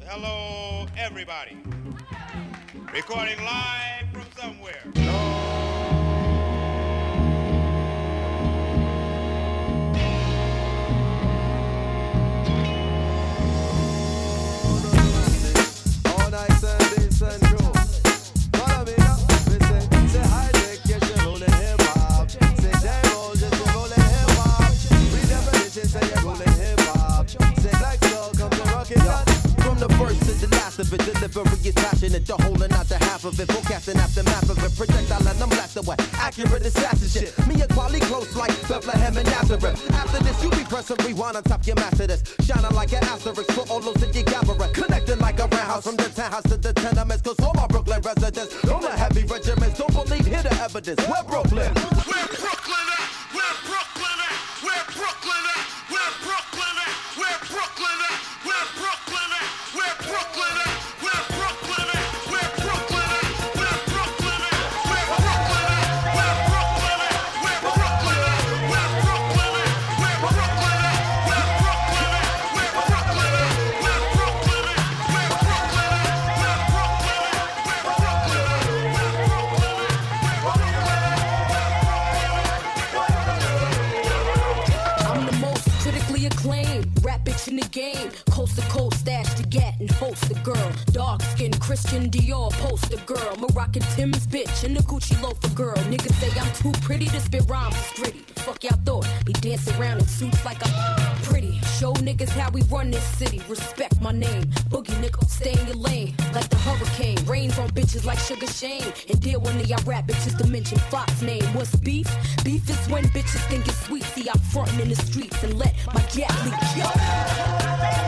Hello, everybody. Recording live from somewhere. All night Sundays and crew. Follow me now. We say high tech, yes, you're rolling hip hop. Say J-Roll, yes, you're rolling hip hop. Redefinition, say you're rolling hip hop. Say Black Soul, come to rock it down. From the first to the last of it, delivery is passionate. You're holding out the half of it, forecasting aftermath of it. Projectile and I'm blast away. Accurate assassin shit. Me and quality close like Bethlehem and Nazareth. After this, you be pressing rewind on top your master this. Shining like an asterisk for all those that you gathering. Connecting like a roundhouse from the townhouse to the tenements. Cause all my Brooklyn residents, all the heavy regiments, don't believe, hear the evidence. We're Brooklyn. Where Brooklyn at? Where Brooklyn at? Where Brooklyn at? Where Brooklyn at? Where Brooklyn at? Where Brooklyn at? Where Brooklyn at? Where Brooklyn at? Where Brooklyn at? Where Brooklyn at? Where Brooklyn at? Where Brooklyn at? Where Brooklyn at? Where Brooklyn at? Where Brooklyn at? Where Brooklyn at? Where Brooklyn at? Where Brooklyn at? Where Brooklyn at? Where I'm the most critically acclaimed rap bitch in the game. Coast to coast, stash the gat and host the girl. Dark skin, Christian Dior poster girl. Moroccan Tim's bitch and the Gucci loafer girl. Niggas say I'm too pretty to spit rhymes gritty. Fuck y'all thought, be dancing around in suits like I'm pretty. Show niggas how we run this city. Respect my name. Boogie nigga, stay in your lane. Like the hurricane, rains on bitches like Sugar Shane. And deal one of y'all rap bitches to mention Fox name. What's beef? Beef is when bitches think it's sweet. See, I'm frontin' in the streets and let my gat leak. Yo.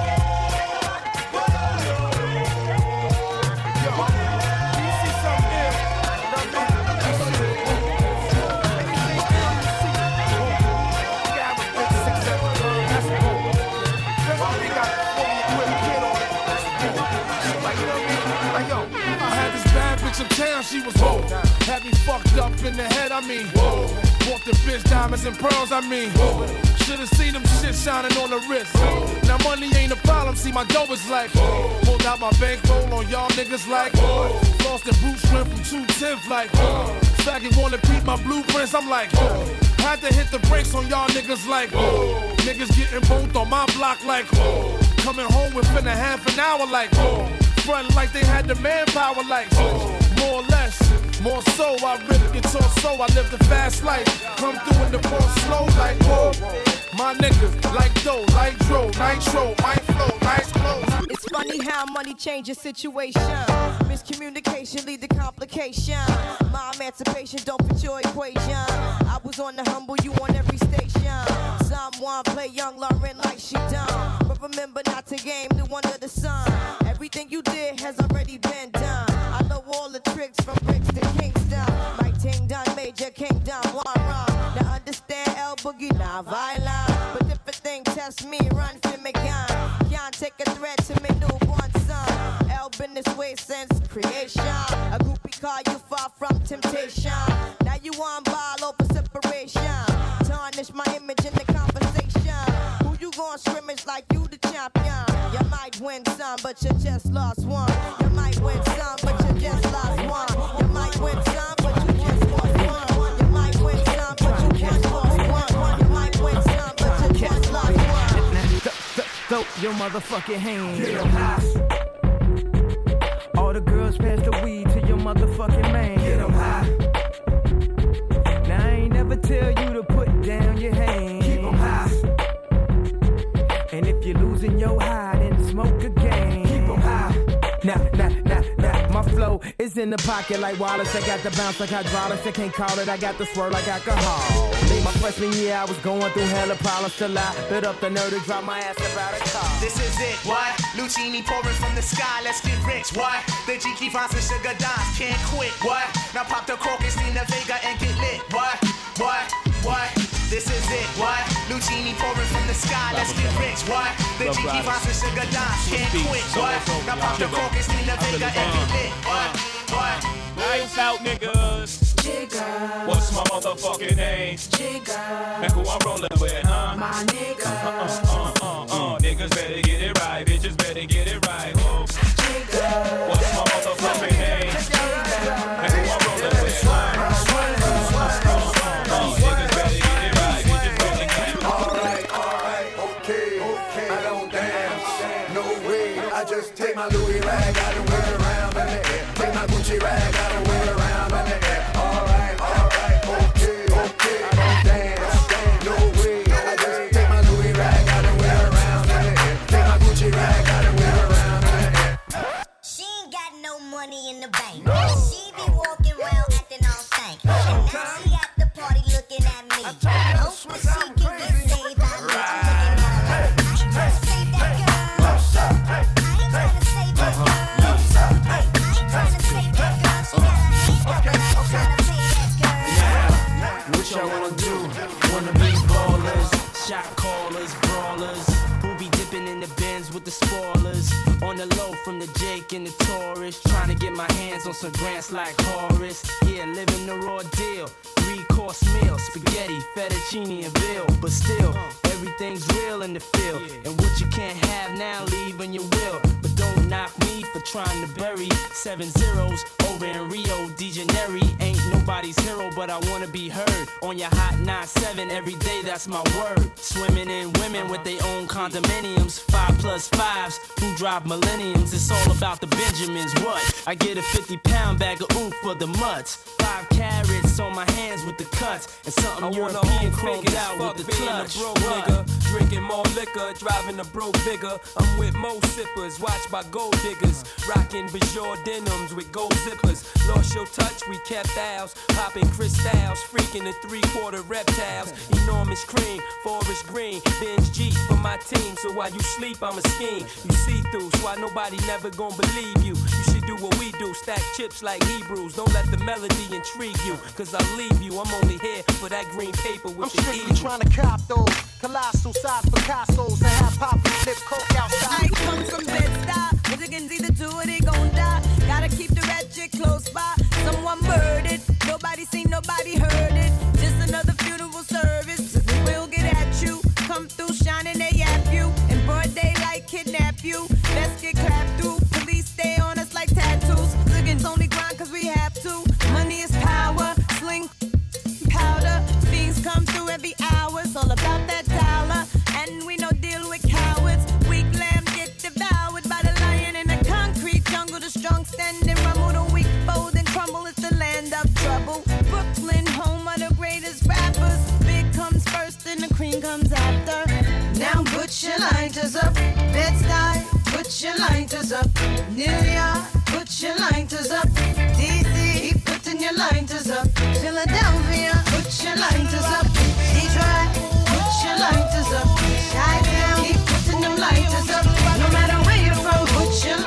Uptown, she was whoa. Had me fucked up in the head, I mean whoa. Bought the bitch diamonds and pearls, I mean whoa. Should've seen them shit shining on the wrist. Whoa. Now money ain't a problem, see my dough is like whoa. Pulled out my bankroll on y'all niggas like whoa. Lost the Bruce went from 210 like whoa. Faggot wanna peep my blueprints, I'm like whoa. Had to hit the brakes on y'all niggas like whoa. Niggas getting both on my block like whoa. Coming home within a half an hour like whoa. Front like they had the manpower like whoa. More or less, more so, I rip guitar so I live the fast life. Come through in the ball slow like whoa. My niggas like dough, like dro, nitro, white flow, nice clothes. It's funny how money changes situation. Miscommunication lead to complication. My emancipation don't fit your equation. I was on the humble, you on every station. Someone play young Lauren like she done. But remember not to game new under the sun. Everything you did has already been done. I know all the tricks from bricks to Kingston. My ting done, Major Kingdom, one wrong. Now understand El Boogie, not violent. But if a thing test me, run for me gun. Can't take a threat to me newborn son. El been this way since creation. A groupie call you far from temptation. Now you on ball over separation. Tarnish my image in the conversation. Who you gon' scrimmage like you the champion? You might win some, but you just lost one. You might win some, but you just lost one. You might win some, but you just lost one. You might win some, but you just lost one. You might win some, but you just lost one. Throw your motherfucking hands. All the girls pass the weed to your motherfucking man. Get 'em high. Now I ain't never tell you to put down your hands. Keep 'em high. And if you're losing your high, then smoke again. Keep 'em high. Nah, my flow is in the pocket like Wallace. I got the bounce like hydraulics. I can't call it, I got the swirl like alcohol. Late my freshman year, I was going through hella problems till I bit up the nerve to drop my ass about a car. This is it, what? Lucini pouring from the sky, let's get rich, what? The G-Key finds the sugar dimes, can't quit, what? Now pop the crocus, Nina Vega and get lit, what? This is it, what? Lucini pouring from the sky, let's get rich, what? The G-Key finds the sugar dimes, can't quit, what? Now pop the crocus, Nina Vega and get lit, what? Lights out, niggas. Jigga. What's my motherfucking name? Jigga. And who I'm rolling with, huh? My nigga. Niggas better get it right. Bitches better get it right. Whoa. way. I just take my Louis rag out and wear it around in the air. Take my Gucci rag out and wear it around in the air. Alright, okay, okay, I don't dance, no way. I just take my Louis rag out and wear it around in the air. Take my Gucci rag out and wear it around in the air. She ain't got no money in the bank. She be walking around acting all stank. And now she at the party looking at me. Hope that she can get saved. I know I'm looking at her. I ain't trying to save that girl. I ain't trying to save that girl. I ain't trying to save that girl. She got a hate that girl. Trying to pay that girl. What y'all wanna do? Wanna be ballers, shot callers, brawlers, who be dipping in the bins with the spoilers. On the low from the Jake and the Taurus, trying to get my hands on some grants like Horace. Yeah, living the raw deal. 3-course meal, spaghetti, fettuccine, and veal. But still, everything's real in the field. And what you can't have now, leave when you will. But don't knock me for trying to bury 7 zeros over in Rio de Janeiro. Ain't nobody's hero, but I wanna be heard. On your hot 9-7 every day, that's my word. Swimming in women with their own condominiums. 5+5s who drive millenniums. It's all about the Benjamins. What? I get a 50-pound bag of oof for the mutts. 5 carats on my hands with the cuts. And something European chromed out with the clutch. Broke nigga, drinking more liquor, driving a broke bigger. I'm with mo sippers, watched by gold diggers. Rocking Bajor denims with gold zippers. Lost your touch, we kept ours. Popping crystals, freaking the 3/4 reptiles. Enormous cream, forest green. Benz G for my team, so while you sleep, I'm a scheme. You see through, so why nobody never gon' believe you. You should do what we do, stack chips like Hebrews. Don't let the melody intrigue you, cause I'll leave you. I'm only here for that green paper with the strictly trying to cop those colossal size Picassos and have poppy flip coke outside. I come from Bed-Stuy, but you can either do or they gon' die. Gotta keep the ratchet close by. Someone murdered, nobody seen, nobody heard it. Just another funeral service. We'll get at you, come through shining, they yap you. In broad daylight, kidnap you. Let's get clapped through. Police stay on us like tattoos. Liggins only grind cause we have to. Money is power, sling powder. Fiends come through every hour. It's all about that dollar. And we no deal with cowards. Weak lambs get devoured by the lion in the concrete jungle. The strong stand and rumble. The weak fold and crumble. It's the land of trouble. Brooklyn, home of the greatest rappers. Big comes first and the cream comes after. Now put your lighters up. Bed-Stuy, put your lighters up. New York, put your lighters up. DC, keep putting your lighters up. Philadelphia, put your lighters up. Detroit, put your lighters up. Chi-Town, keep putting them lighters up. No matter where you're from, put your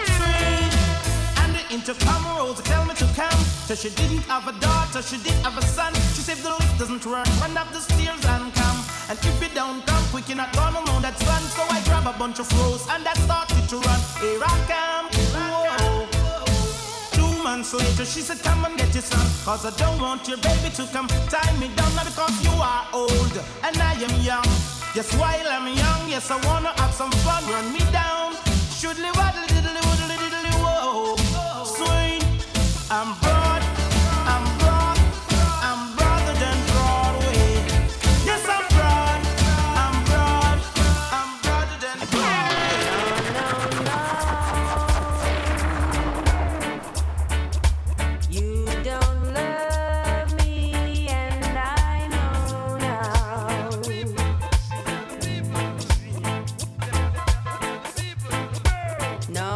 And the intercom rolls, tell me to come. So she didn't have a daughter, she did have a son. She said the lift doesn't run up the stairs and come. And if it don't come quick, you're not gonna know that's fun. So I grab a bunch of froze and I started to run. Here I come, whoa. 2 months later, she said, come and get your son. Cause I don't want your baby to come tie me down. Not because you are old and I am young. Yes, while I'm young, yes, I wanna have some fun. Run me down, shoodly waddly diddly woodly diddly whoa. Swing, I'm broad, I'm broad, I'm broader than Broadway. Yes, I'm broad, I'm broad, I'm broader than Broadway. You don't love me, and I know now. No,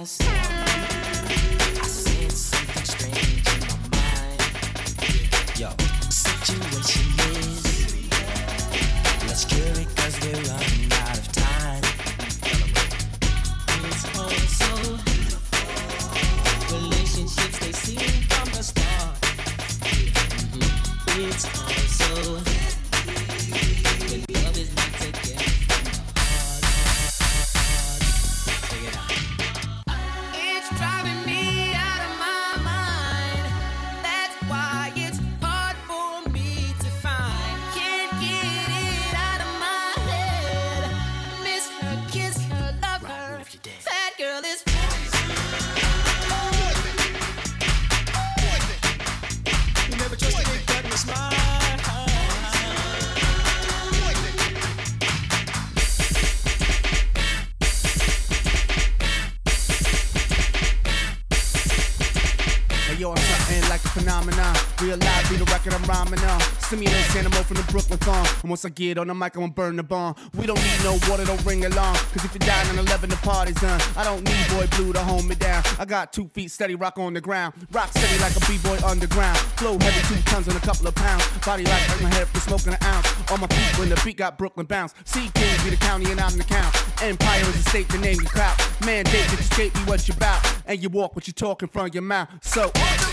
lost. I sense something strange in my mind. Yo, situation is, let's cure it 'cause we're running out of time. It's also relationships they seem from the start. It's also when love is not together. It's driving me out of my mind. That's why it's hard for me to find. Can't get it out of my head. Miss her, kiss her, love her. That girl is You never trust a big gun with smile. Hey yo, I'm something like a phenomenon. Realize be the record I'm rhyming on. Stimulate animal from the Brooklyn farm. And once I get on the mic, I'm gonna burn the bomb. We don't need no water, don't ring alarm. Cause if you die on 11, the party's done. I don't need Boy Blue to hold me down. I got 2 feet steady, rock on the ground. Rock steady like a B-boy underground. Flow heavy, 2 tons and a couple of pounds. Body like hurt my head for smoking an ounce. All my feet when the beat got Brooklyn bounce. C King be the county and I'm the count. Empire is a state, the name you clout. Mandate that you skate, be what you bout. And you walk what you talk in front of your mouth. So